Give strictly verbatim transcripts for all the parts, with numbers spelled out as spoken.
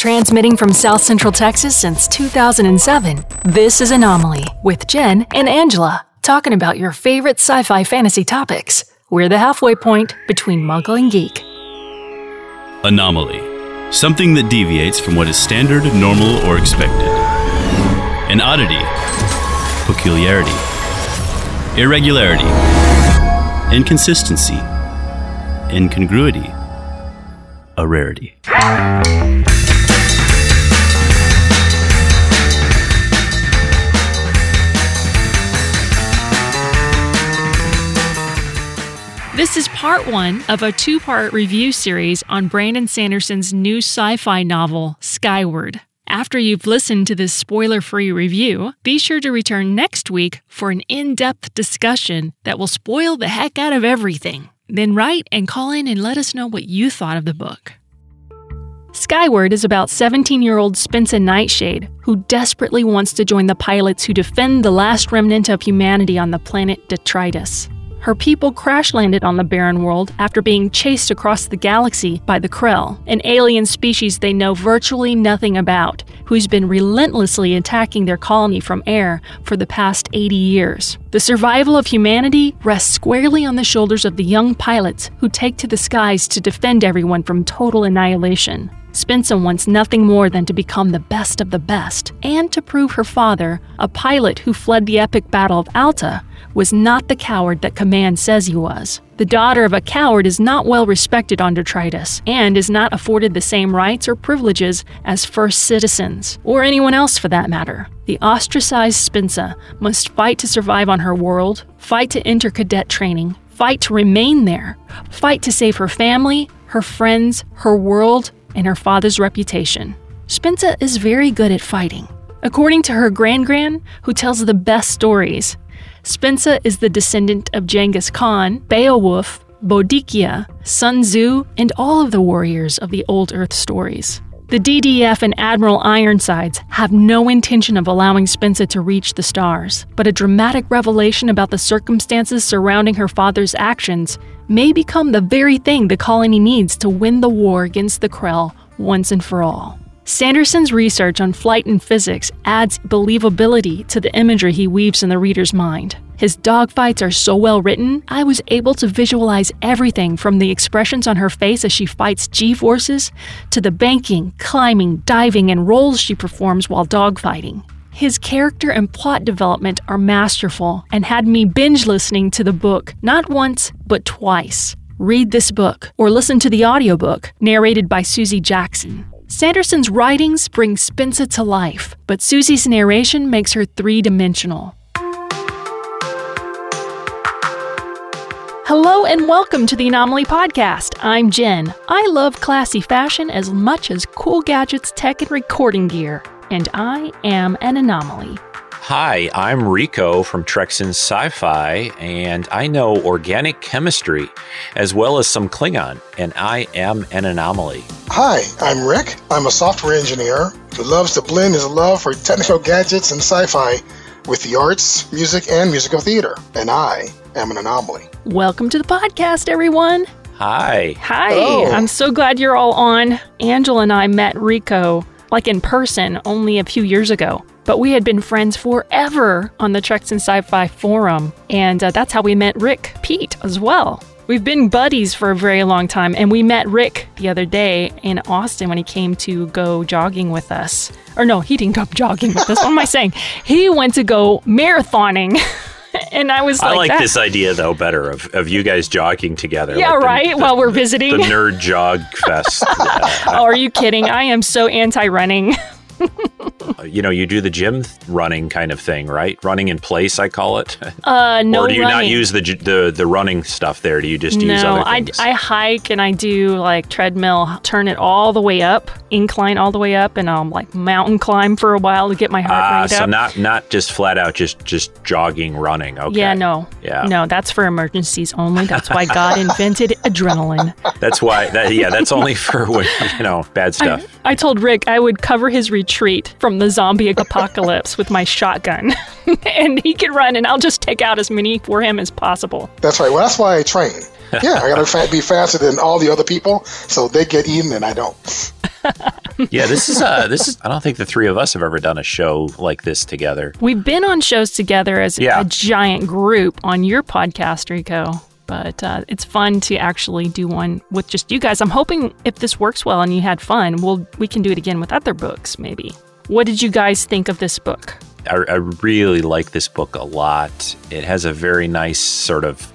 Transmitting from South Central Texas since two thousand seven, this is Anomaly with Jen and Angela, talking about your favorite sci-fi fantasy topics. We're the halfway point between Muggle and Geek. Anomaly. Something that deviates from what is standard, normal, or expected. An oddity. Peculiarity. Irregularity. Inconsistency. Incongruity. A rarity. This is part one of a two-part review series on Brandon Sanderson's new sci-fi novel, Skyward. After you've listened to this spoiler-free review, be sure to return next week for an in-depth discussion that will spoil the heck out of everything. Then write and call in and let us know what you thought of the book. Skyward is about seventeen-year-old Spensa Nightshade, who desperately wants to join the pilots who defend the last remnant of humanity on the planet Detritus. Her people crash-landed on the barren world after being chased across the galaxy by the Krell, an alien species they know virtually nothing about, who's been relentlessly attacking their colony from air for the past eighty years. The survival of humanity rests squarely on the shoulders of the young pilots who take to the skies to defend everyone from total annihilation. Spensa wants nothing more than to become the best of the best, and to prove her father, a pilot who fled the epic Battle of Alta, was not the coward that Command says he was. The daughter of a coward is not well respected on Detritus, and is not afforded the same rights or privileges as first citizens, or anyone else for that matter. The ostracized Spensa must fight to survive on her world, fight to enter cadet training, fight to remain there, fight to save her family, her friends, her world, and her father's reputation. Spensa is very good at fighting. According to her grand-gran, who tells the best stories, Spensa is the descendant of Genghis Khan, Beowulf, Bodikia, Sun Tzu, and all of the warriors of the old Earth stories. The D D F and Admiral Ironsides have no intention of allowing Spensa to reach the stars, but a dramatic revelation about the circumstances surrounding her father's actions may become the very thing the colony needs to win the war against the Krell once and for all. Sanderson's research on flight and physics adds believability to the imagery he weaves in the reader's mind. His dogfights are so well written, I was able to visualize everything from the expressions on her face as she fights G-forces to the banking, climbing, diving, and rolls she performs while dogfighting. His character and plot development are masterful and had me binge listening to the book not once, but twice. Read this book or listen to the audiobook narrated by Susie Jackson. Sanderson's writings bring Spensa to life, but Susie's narration makes her three-dimensional. Hello and welcome to the Anomaly Podcast. I'm Jen. I love classy fashion as much as cool gadgets, tech, and recording gear. And I am an anomaly. Hi, I'm Rico from Treks in Sci-Fi, and I know organic chemistry as well as some Klingon, and I am an anomaly. Hi, I'm Rick. I'm a software engineer who loves to blend his love for technical gadgets and sci-fi with the arts, music, and musical theater, and I am an anomaly. Welcome to the podcast, everyone. Hi. Hi. Hello. I'm so glad you're all on. Angela and I met Rico, like in person, only a few years ago. But we had been friends forever on the Treks in Sci-Fi forum, and uh, that's how we met Rick Pete as well. We've been buddies for a very long time, and we met Rick the other day in Austin when he came to go jogging with us. Or no, he didn't go jogging with us. What am I saying? He went to go marathoning. And I was like, I like that. this idea, though, better of, of you guys jogging together. Yeah, like the, right? the, While we're visiting. The nerd jog fest. Yeah. Oh, are you kidding? I am so anti-running. You know, you do the gym running kind of thing, right? Running in place, I call it. Uh, no Or do you running. not use the the the running stuff there? Do you just use No, other I, things? I hike and I do like treadmill, turn it all the way up, incline all the way up, and I'll like mountain climb for a while to get my heart Ah, rate so up. not not just flat out, just just jogging, running. Okay. Yeah, no. Yeah. No, that's for emergencies only. That's why God invented adrenaline. That's why. That, yeah, that's only for when, you know, bad stuff. I, I told Rick I would cover his retreat from the zombie apocalypse with my shotgun. And he can run, and I'll just take out as many for him as possible. That's right. Well, that's why I train. Yeah, I gotta fa- be faster than all the other people, so they get eaten and I don't. Yeah, this is, uh, this is, I don't think the three of us have ever done a show like this together. We've been on shows together as Yeah. a giant group on your podcast, Rico. But uh, it's fun to actually do one with just you guys. I'm hoping if this works well and you had fun, we'll, we can do it again with other books, maybe. What did you guys think of this book? I, I really like this book a lot. It has a very nice sort of,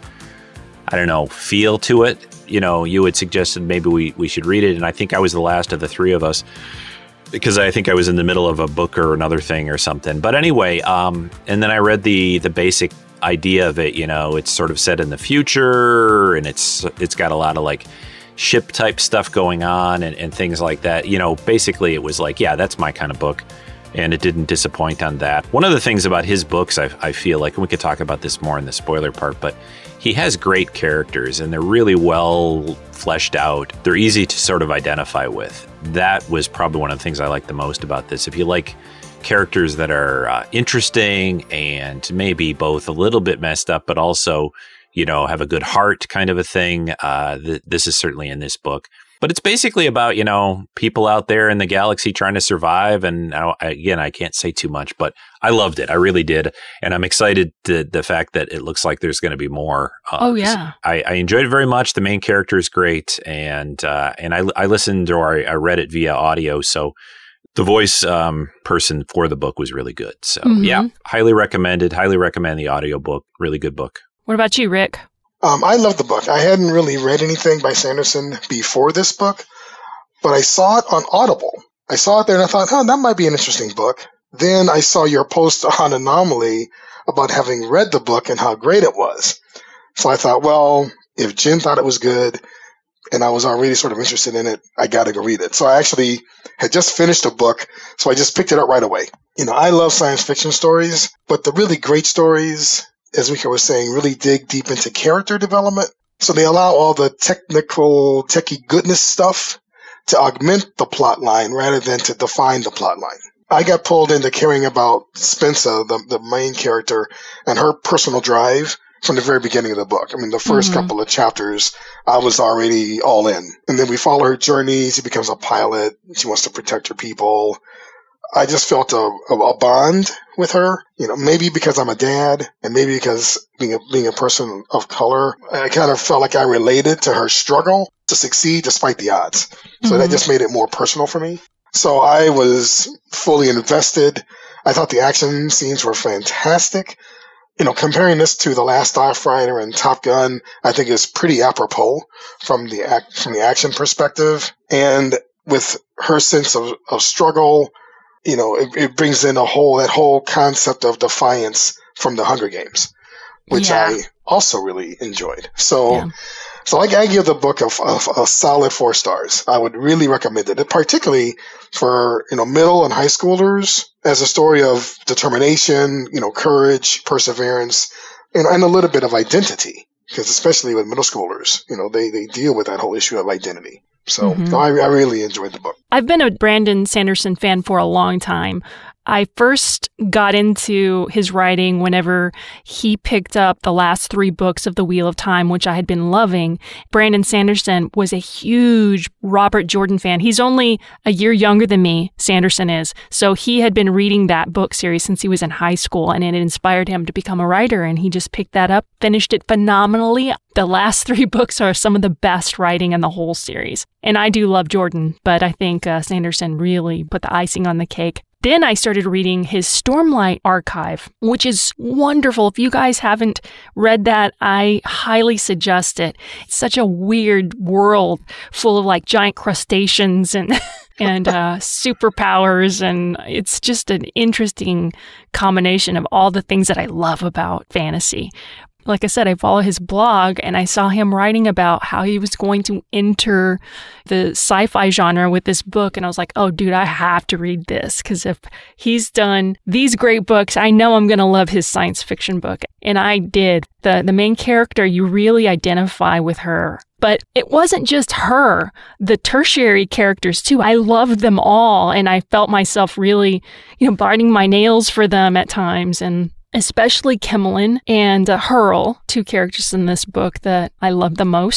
I don't know, feel to it. You know, you had suggested maybe we, we should read it, and I think I was the last of the three of us because I think I was in the middle of a book or another thing or something. But anyway, um, and then I read the the basic idea of it. You know, it's sort of set in the future, and it's it's got a lot of like ship type stuff going on and, and things like that. You know, basically it was like, yeah, that's my kind of book. And it didn't disappoint on that. One of the things about his books, I, I feel like, and we could talk about this more in the spoiler part, but he has great characters and they're really well fleshed out. They're easy to sort of identify with. That was probably one of the things I like the most about this. If you like characters that are uh, interesting and maybe both a little bit messed up, but also, you know, have a good heart kind of a thing, uh, th- this is certainly in this book. But it's basically about, you know, people out there in the galaxy trying to survive. And I, again, I can't say too much, but I loved it. I really did. And I'm excited to the fact that it looks like there's going to be more. Uh, Oh, yeah. I, I enjoyed it very much. The main character is great. And uh, and I, I listened or I, I read it via audio. So the voice um, person for the book was really good. So, Mhm. yeah, highly recommended. Highly recommend the audiobook. Really good book. What about you, Rick? Um, I love the book. I hadn't really read anything by Sanderson before this book, but I saw it on Audible. I saw it there and I thought, oh, that might be an interesting book. Then I saw your post on Anomaly about having read the book and how great it was. So I thought, well, if Jen thought it was good and I was already sort of interested in it, I got to go read it. So I actually had just finished a book, so I just picked it up right away. You know, I love science fiction stories, but the really great stories, as Rico was saying, really dig deep into character development. So they allow all the technical, techie goodness stuff to augment the plot line rather than to define the plot line. I got pulled into caring about Spencer, the, the main character, and her personal drive from the very beginning of the book. I mean, the first Mhm. couple of chapters, I was already all in. And then we follow her journey. She becomes a pilot. She wants to protect her people. I just felt a, a bond with her, you know, maybe because I'm a dad and maybe because being a, being a person of color, I kind of felt like I related to her struggle to succeed despite the odds. So Mhm. that just made it more personal for me. So I was fully invested. I thought the action scenes were fantastic. You know, comparing this to The Last Starfighter and Top Gun, I think is pretty apropos from the act, from the action perspective. And with her sense of, of struggle, you know, it, it brings in a whole, that whole concept of defiance from the Hunger Games, which Yeah. I also really enjoyed. So, Yeah. so I, I give the book a, a, a solid four stars. I would really recommend it, particularly for, you know, middle and high schoolers, as a story of determination, you know, courage, perseverance, and, and a little bit of identity. Because especially with middle schoolers, you know, they, they deal with that whole issue of identity. So, Mhm. so I, I really enjoyed the book. I've been a Brandon Sanderson fan for a long time. I first got into his writing whenever he picked up the last three books of The Wheel of Time, which I had been loving. Brandon Sanderson was a huge Robert Jordan fan. He's only a year younger than me, Sanderson is. So he had been reading that book series since he was in high school, and it inspired him to become a writer. And he just picked that up, finished it phenomenally. The last three books are some of the best writing in the whole series. And I do love Jordan, but I think uh, Sanderson really put the icing on the cake. Then I started reading his Stormlight archive, which is wonderful. If you guys haven't read that, I highly suggest it. It's such a weird world full of like giant crustaceans and and uh, superpowers, and it's just an interesting combination of all the things that I love about fantasy. Like I said, I follow his blog, and I saw him writing about how he was going to enter the sci-fi genre with this book. And I was like, oh, dude, I have to read this, because if he's done these great books, I know I'm going to love his science fiction book. And I did. The, the main character, you really identify with her. But it wasn't just her, the tertiary characters too. I loved them all, and I felt myself really, you know, biting my nails for them at times. And especially Kimmelin and uh, Hurl, two characters in this book that I love the most.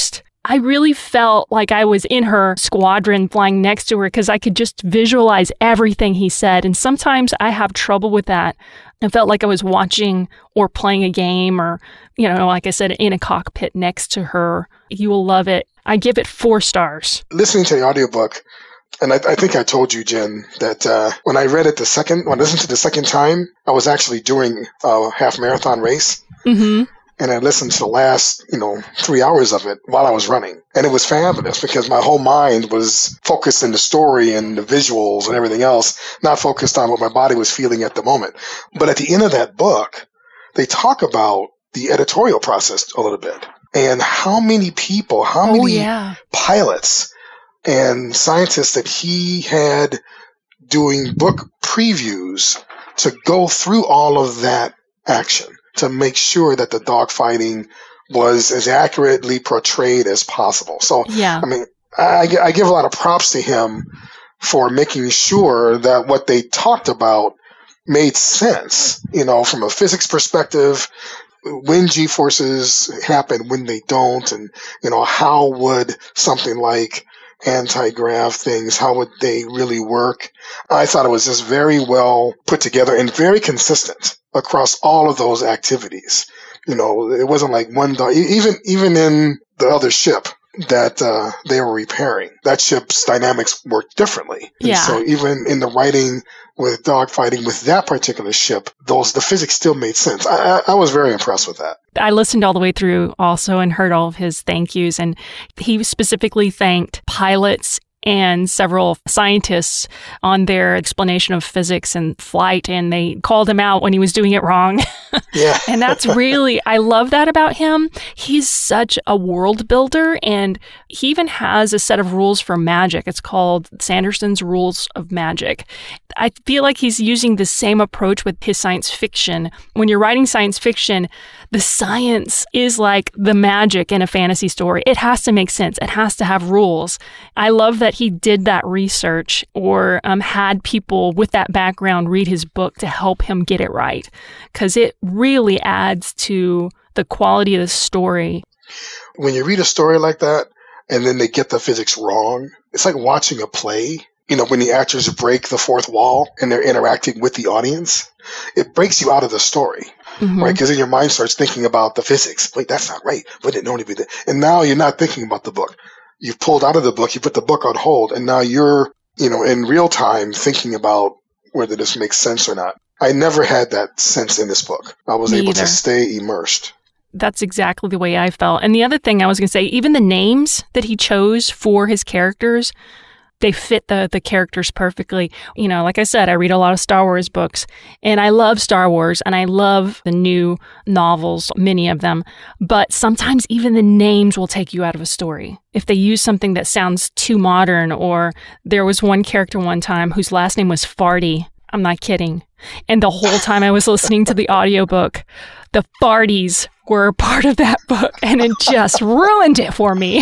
I really felt like I was in her squadron flying next to her because I could just visualize everything he said. And sometimes I have trouble with that. I felt like I was watching or playing a game or, you know, like I said, in a cockpit next to her. You will love it. I give it four stars. Listening to the audiobook, and I, I think I told you, Jen, that uh, when I read it the second, when I listened to it the second time, I was actually doing a half marathon race. Mm-hmm. And I listened to the last, you know, three hours of it while I was running. And it was fabulous because my whole mind was focused in the story and the visuals and everything else, not focused on what my body was feeling at the moment. But at the end of that book, they talk about the editorial process a little bit and how many people, how oh, many yeah. pilots and scientists that he had doing book previews to go through all of that action, to make sure that the dogfighting was as accurately portrayed as possible. So, yeah. I mean, I, I give a lot of props to him for making sure that what they talked about made sense, you know, from a physics perspective, when G-forces happen, when they don't, and, you know, how would something like anti-grav things, how would they really work? I thought it was just very well put together and very consistent across all of those activities. You know, it wasn't like one dog, even even in the other ship that uh, they were repairing, that ship's dynamics worked differently. And yeah. so even in the writing with dogfighting with that particular ship, those the physics still made sense. I, I, I was very impressed with that. I listened all the way through also and heard all of his thank yous. And he specifically thanked pilots and several scientists on their explanation of physics and flight. And they called him out when he was doing it wrong. Yeah. And that's really, I love that about him. He's such a world builder. And he even has a set of rules for magic. It's called Sanderson's Rules of Magic. I feel like he's using the same approach with his science fiction. When you're writing science fiction, the science is like the magic in a fantasy story. It has to make sense. It has to have rules. I love that he did that research or um, had people with that background read his book to help him get it right, because it really adds to the quality of the story. When you read a story like that and then they get the physics wrong, it's like watching a play. You know, when the actors break the fourth wall and they're interacting with the audience, it breaks you out of the story, mm-hmm. right? Because then your mind starts thinking about the physics. Wait, that's not right. Wouldn't it normally be that? And now you're not thinking about the book. You've pulled out of the book, you put the book on hold, and now you're, you know, in real time thinking about whether this makes sense or not. I never had that sense in this book. I was Me able either. to stay immersed. That's exactly the way I felt. And the other thing I was going to say, even the names that he chose for his characters, they fit the the characters perfectly. You know, like I said, I read a lot of Star Wars books, and I love Star Wars, and I love the new novels, many of them. But sometimes even the names will take you out of a story. If they use something that sounds too modern, or there was one character one time whose last name was Farty. I'm not kidding. And the whole time I was listening to the audiobook, the Farties were part of that book, and it just ruined it for me.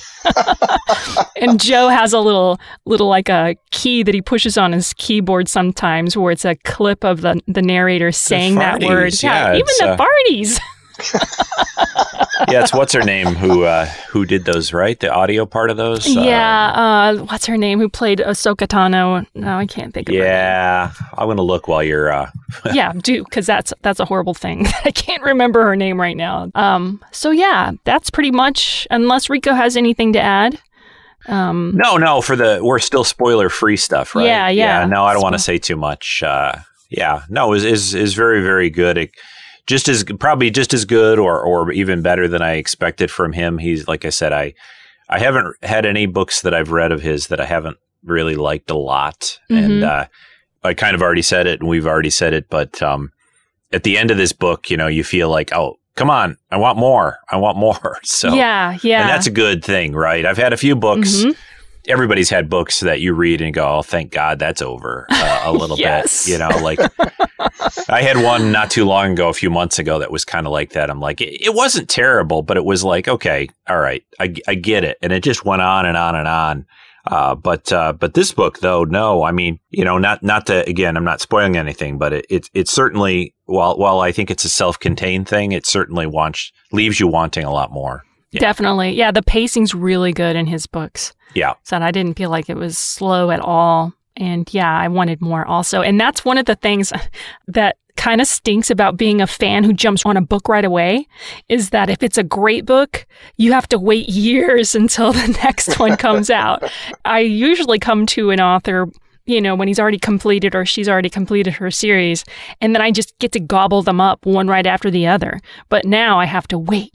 And Joe has a little, little like a key that he pushes on his keyboard sometimes, where it's a clip of the the narrator saying farties, that word. Yeah, yeah even the uh, farties. Yeah, it's what's her name who uh, who did those, right? The audio part of those. Yeah, uh, what's her name? Who played Ahsoka Tano? No, I can't think of her. Yeah, I'm gonna look while you're. Uh... yeah, do because that's that's a horrible thing. I can't remember her name right now. Um, so yeah, that's pretty much. Unless Rico has anything to add. Um, no, no, for the we're still spoiler free stuff, right? Yeah, yeah. yeah no, I don't want to say too much. Uh, yeah, no, is is is very very good. It, Just as probably just as good or, or even better than I expected from him. He's like I said, I I haven't had any books that I've read of his that I haven't really liked a lot. Mm-hmm. And uh, I kind of already said it and we've already said it. But um, at the end of this book, you know, you feel like, oh, come on, I want more. I want more. So yeah, yeah. And that's a good thing, right? I've had a few books. Mm-hmm. Everybody's had books that you read and go, oh, thank God that's over uh, a little yes. bit. You know, like I had one not too long ago, a few months ago, that was kind of like that. I'm like, it, it wasn't terrible, but it was like, okay, all right, I, I get it. And it just went on and on and on. Uh, but uh, but this book, though, no, I mean, you know, not not to, again, I'm not spoiling anything, but it, it, it certainly, while, while I think it's a self-contained thing, it certainly wants, leaves you wanting a lot more. Yeah. Definitely. Yeah, the pacing's really good in his books. Yeah. So I didn't feel like it was slow at all. And yeah, I wanted more also. And that's one of the things that kind of stinks about being a fan who jumps on a book right away, is that if it's a great book, you have to wait years until the next one comes out. I usually come to an author, you know, when he's already completed or she's already completed her series, and then I just get to gobble them up one right after the other. But now I have to wait.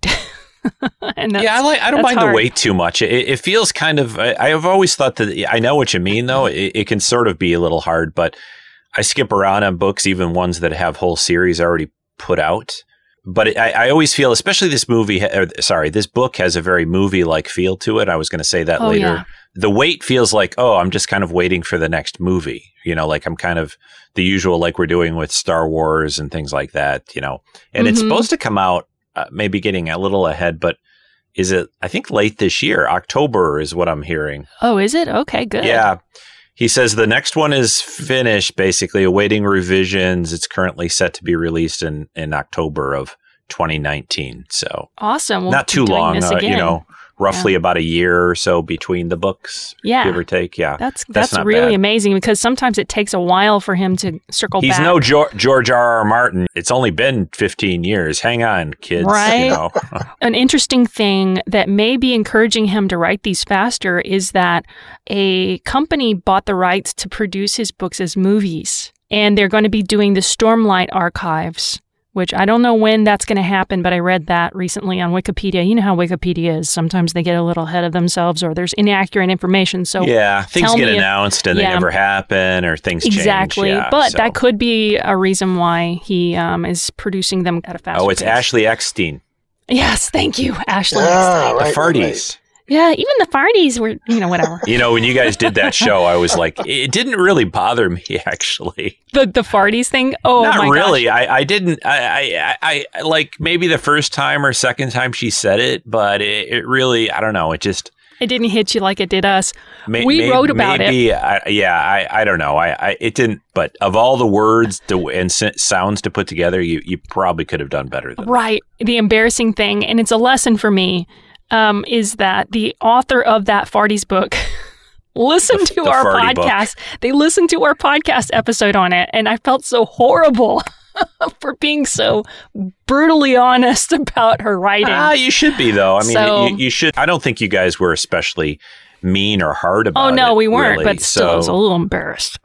and yeah, I like. I don't mind hard. the wait too much. It, it feels kind of. I, I've always thought that. I know what you mean, though. It, it can sort of be a little hard, but I skip around on books, even ones that have whole series already put out. But it, I, I always feel, especially this movie. Or, sorry, this book has a very movie-like feel to it. I was going to say that oh, later. Yeah. The wait feels like, oh, I'm just kind of waiting for the next movie. You know, like I'm kind of the usual, like we're doing with Star Wars and things like that. You know, and mm-hmm. it's supposed to come out. Uh, maybe getting a little ahead, but is it, I think late this year, October is what I'm hearing. Oh, is it? Okay, good. Yeah. He says the next one is finished, basically awaiting revisions. It's currently set to be released in, in October of twenty nineteen. So awesome. We'll not too long, uh, you know, roughly yeah. about a year or so between the books, yeah. give or take. Yeah. That's that's, that's not really bad. amazing, because sometimes it takes a while for him to circle He's back. He's no jo- George R. R. Martin. It's only been fifteen years. Hang on, kids. Right. You know? An interesting thing that may be encouraging him to write these faster is that a company bought the rights to produce his books as movies, and they're going to be doing the Stormlight archives, which I don't know when that's going to happen, but I read that recently on Wikipedia. You know how Wikipedia is. Sometimes they get a little ahead of themselves, or there's inaccurate information. So yeah, things get if, announced and yeah, they never happen, or things change. Exactly. Yeah, but so. that could be a reason why he um, is producing them at a faster Oh, it's pace. Ashley Eckstein. Yes, thank you, Ashley Ah, Eckstein. right, the Farties. right. Yeah, even the Farties were, you know, whatever. You know, when you guys did that show, I was like, it didn't really bother me, actually. The the Farties thing? Oh, Not my really. gosh. I, I didn't, I, I, I, like maybe the first time or second time she said it, but it, it really, I don't know, it just. It didn't hit you like it did us. May, we may, wrote about maybe, it. I, yeah, I, I don't know. I, I, it didn't, but of all the words to, and sounds to put together, you, you probably could have done better than Right. that. The embarrassing thing, and it's a lesson for me, um, is that the author of that Farties book listened The- to the our Farty podcast. They listened to our podcast episode on it, and I felt so horrible for being so brutally honest about her writing. Ah, you should be, though. I mean, So- you, you should. I don't think you guys were especially mean or hard about Oh it. no, we weren't, really. but still, I was a So, little embarrassed.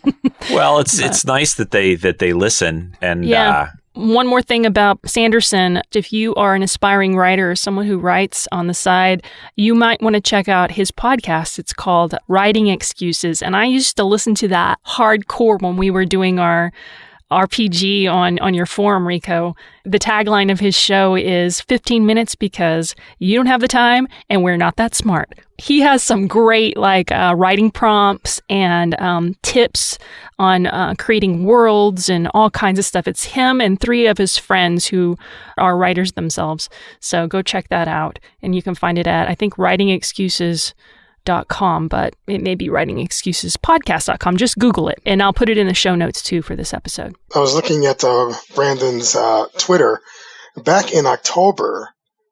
well, it's it's nice that they that they listen, and Yeah. uh, One more thing about Sanderson, if you are an aspiring writer or someone who writes on the side, you might want to check out his podcast. It's called Writing Excuses. And I used to listen to that hardcore when we were doing our R P G on, on your forum, Rico. The tagline of his show is fifteen minutes because you don't have the time and we're not that smart. He has some great like uh, writing prompts and um, tips on uh, creating worlds and all kinds of stuff. It's him and three of his friends who are writers themselves. So go check that out. And you can find it at, I think, writing excuses dot com, but it may be writing excuses podcast dot com. Just Google it, and I'll put it in the show notes too for this episode. I was looking at uh, Brandon's uh, Twitter. Back in October,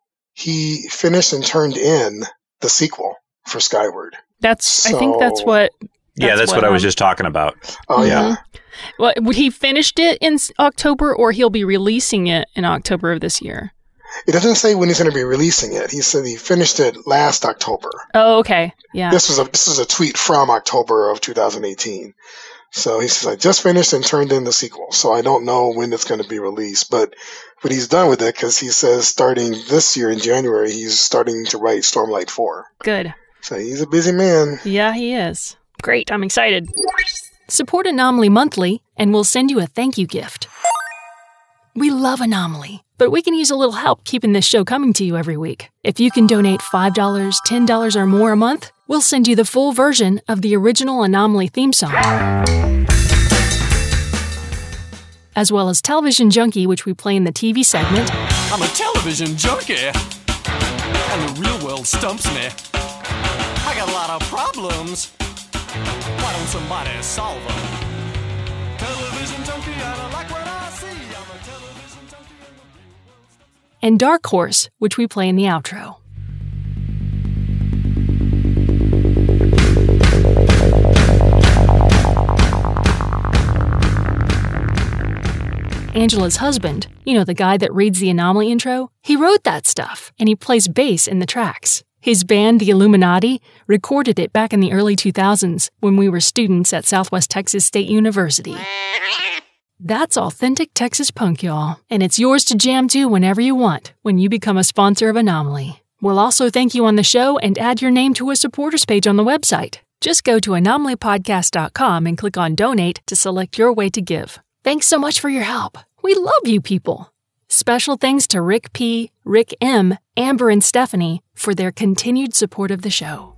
he finished and turned in the sequel for Skyward. That's, I think that's So- what. yeah, that's what, I was um, just talking about. Oh, yeah. Well, would he finished it in s- October, or he'll be releasing it in October of this year? It doesn't say when he's going to be releasing it. He said he finished it last October. Oh, okay. Yeah. This was a this is a tweet from October of two thousand eighteen. So he says, I just finished and turned in the sequel. So I don't know when it's going to be released, but but he's done with it because he says starting this year in January, he's starting to write Stormlight four. Good. So he's a busy man. Yeah, he is. Great. I'm excited. Support Anomaly monthly, and we'll send you a thank you gift. We love Anomaly, but we can use a little help keeping this show coming to you every week. If you can donate five dollars, ten dollars, or more a month, we'll send you the full version of the original Anomaly theme song, as well as Television Junkie, which we play in the T V segment, I'm a television junkie, and the real world stumps me. I got a lot of problems. Why don't somebody solve them? Television junkie, I don't like what I see. I'm a television junkie. and Dark Horse, which we play in the outro. Angela's husband, you know, the guy that reads the Anomaly intro, he wrote that stuff, and he plays bass in the tracks. His band, the Illuminati, recorded it back in the early two thousands when we were students at Southwest Texas State University. That's authentic Texas punk, y'all, and it's yours to jam to whenever you want when you become a sponsor of Anomaly. We'll also thank you on the show and add your name to a supporters page on the website. Just go to anomaly podcast dot com and click on Donate to select your way to give. Thanks so much for your help. We love you people. Special thanks to Rick P., Rick M., Amber, and Stephanie for their continued support of the show.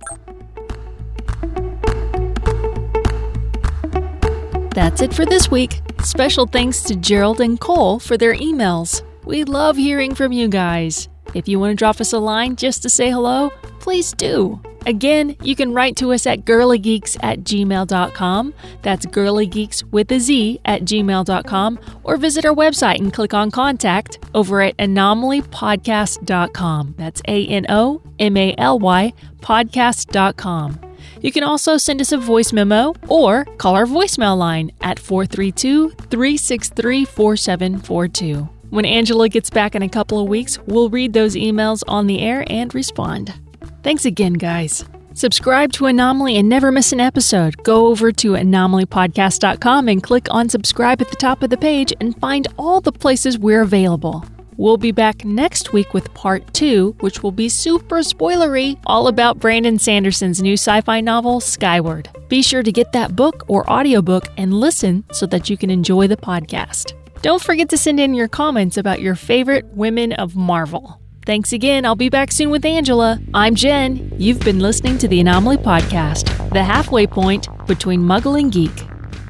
That's it for this week. Special thanks to Gerald and Cole for their emails. We love hearing from you guys. If you want to drop us a line just to say hello, please do. Again, you can write to us at girlygeeks at gmail dot com. That's girlygeeks with a Z at gmail dot com. Or visit our website and click on Contact over at anomaly podcast dot com. That's A N O M A L Y podcast dot com. You can also send us a voice memo or call our voicemail line at four three two, three six three, four seven four two. When Angela gets back in a couple of weeks, we'll read those emails on the air and respond. Thanks again, guys. Subscribe to Anomaly and never miss an episode. Go over to anomaly podcast dot com and click on subscribe at the top of the page and find all the places we're available. We'll be back next week with part two, which will be super spoilery, all about Brandon Sanderson's new sci-fi novel, Skyward. Be sure to get that book or audiobook and listen so that you can enjoy the podcast. Don't forget to send in your comments about your favorite women of Marvel. Thanks again. I'll be back soon with Angela. I'm Jen. You've been listening to the Anomaly Podcast, the halfway point between Muggle and Geek.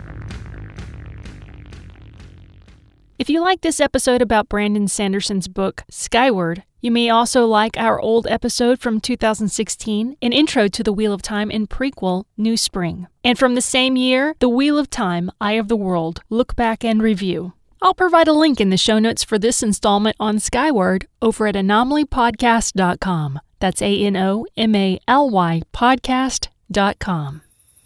If you like this episode about Brandon Sanderson's book, Skyward, you may also like our old episode from two thousand sixteen, an intro to The Wheel of Time and prequel, New Spring. And from the same year, The Wheel of Time, Eye of the World, Look Back and Review. I'll provide a link in the show notes for this installment on Skyward over at anomaly podcast dot com. That's A N O M A L Y podcast dot com.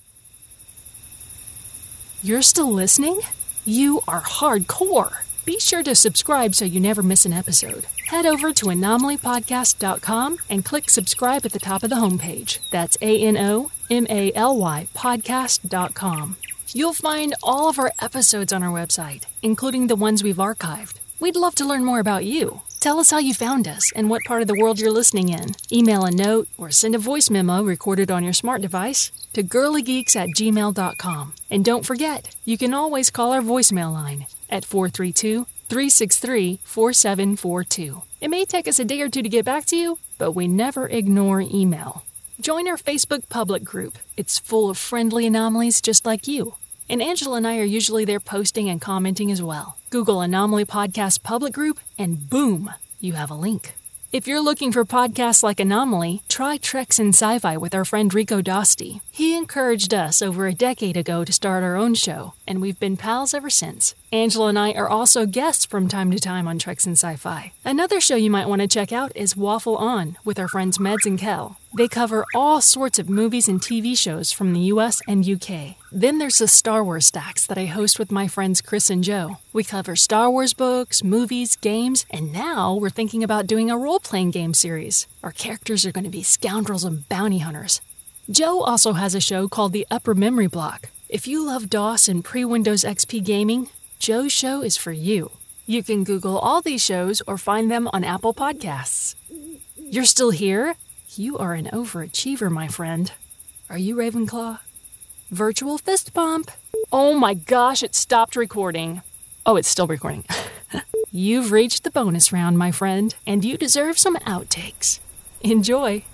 You're still listening? You are hardcore. Be sure to subscribe so you never miss an episode. Head over to anomaly podcast dot com and click subscribe at the top of the homepage. That's A N O M A L Y podcast dot com. You'll find all of our episodes on our website, including the ones we've archived. We'd love to learn more about you. Tell us how you found us and what part of the world you're listening in. Email a note or send a voice memo recorded on your smart device to girlygeeks at gmail dot com. And don't forget, you can always call our voicemail line at four three two, three six three, four seven four two. It may take us a day or two to get back to you, but we never ignore email. Join our Facebook public group. It's full of friendly anomalies just like you. And Angela and I are usually there posting and commenting as well. Google Anomaly Podcast Public Group, and boom, you have a link. If you're looking for podcasts like Anomaly, try Treks in Sci-Fi with our friend Rico Dosti. He encouraged us over a decade ago to start our own show, and we've been pals ever since. Angela and I are also guests from time to time on Treks in Sci-Fi. Another show you might want to check out is Waffle On with our friends Meds and Kel. They cover all sorts of movies and T V shows from the U S and U K. Then there's the Star Wars Stacks that I host with my friends Chris and Joe. We cover Star Wars books, movies, games, and now we're thinking about doing a role-playing game series. Our characters are going to be scoundrels and bounty hunters. Joe also has a show called The Upper Memory Block. If you love DOS and pre-Windows X P gaming, Joe's show is for you. You can Google all these shows or find them on Apple Podcasts. You're still here? You are an overachiever, my friend. Are you Ravenclaw? Virtual fist pump. Oh my gosh, it stopped recording. Oh, it's still recording. You've reached the bonus round, my friend, and you deserve some outtakes. Enjoy.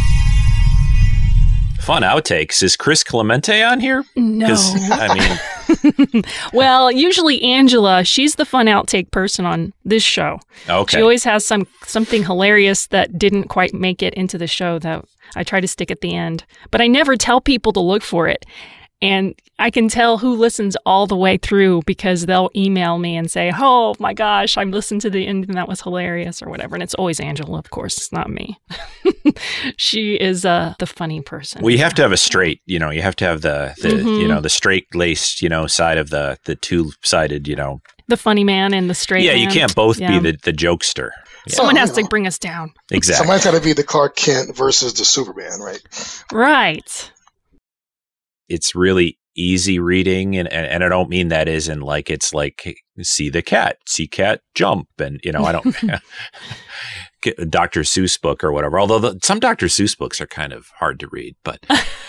Fun outtakes. Is Chris Clemente on here? No. I mean, Well, usually Angela, she's the fun outtake person on this show. Okay. She always has some something hilarious that didn't quite make it into the show that I try to stick at the end. But I never tell people to look for it. And I can tell who listens all the way through because they'll email me and say, oh my gosh, I listened to the end and that was hilarious or whatever. And it's always Angela, of course. It's not me. She is uh, the funny person. Well, you have to have a straight, you know, you have to have the, the Mm-hmm. you know, the straight laced, you know, side of the, the two sided, you know. The funny man and the straight Yeah, man. you can't both Yeah. be the, the jokester. Yeah. Someone Oh, has you to know. bring us down. Exactly. Somebody's got to be the Clark Kent versus the Superman, right? Right. It's really easy reading, and, and and I don't mean that as in like it's like see the cat, see cat jump, and you know I don't get a Doctor Seuss book or whatever. Although the, some Doctor Seuss books are kind of hard to read, but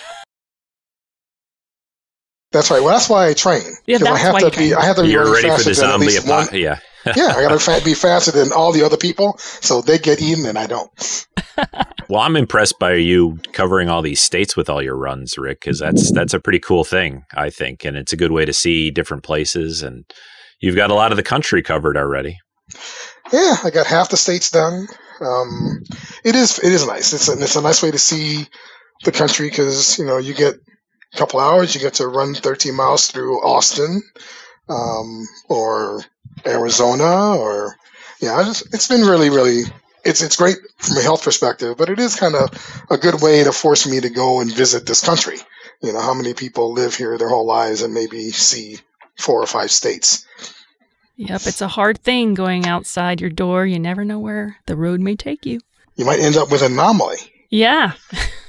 That's right. Well, that's why I train. Yeah, 'Cause I that's have why to you be. train. I have to be you're really ready for faster the than at zombie least one. apocalypse. Yeah. Yeah, I got to fa- be faster than all the other people, so they get eaten and I don't. Well, I'm impressed by you covering all these states with all your runs, Rick, because that's that's a pretty cool thing, I think, and it's a good way to see different places, and you've got a lot of the country covered already. Yeah, I got half the states done. Um, it is it is nice. It's a, it's a nice way to see the country because you know you get a couple hours, you get to run thirteen miles through Austin, um, or Arizona, or yeah, I just, it's been really really. It's it's great from a health perspective, but it is kind of a good way to force me to go and visit this country. You know, how many people live here their whole lives and maybe see four or five states. Yep, it's a hard thing going outside your door. You never know where the road may take you. You might end up with an anomaly. Yeah.